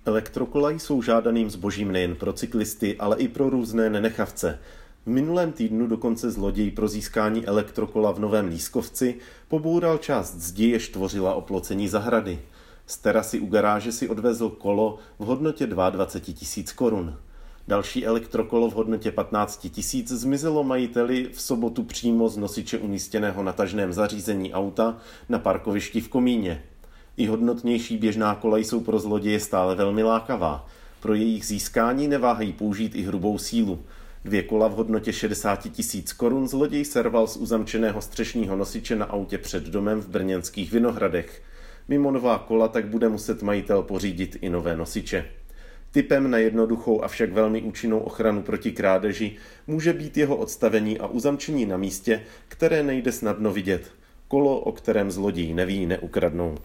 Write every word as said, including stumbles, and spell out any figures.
Elektrokola jsou žádaným zbožím nejen pro cyklisty, ale i pro různé nenechavce. V minulém týdnu dokonce zloděj pro získání elektrokola v Novém Lískovci poboural část zdi, jež tvořila oplocení zahrady. Z terasy u garáže si odvezl kolo v hodnotě dvacet dva tisíc korun. Další elektrokolo v hodnotě patnáct tisíc zmizelo majiteli v sobotu přímo z nosiče umístěného na tažném zařízení auta na parkovišti v Komíně. I hodnotnější běžná kola jsou pro zloděje stále velmi lákavá. Pro jejich získání neváhají použít i hrubou sílu. Dvě kola v hodnotě šedesát tisíc korun zloděj serval z uzamčeného střešního nosiče na autě před domem v brněnských Vinohradech. Mimo nová kola tak bude muset majitel pořídit i nové nosiče. Tipem na jednoduchou, avšak velmi účinnou ochranu proti krádeži může být jeho odstavení a uzamčení na místě, které nejde snadno vidět. Kolo, o kterém zloděj neví, neukradnou.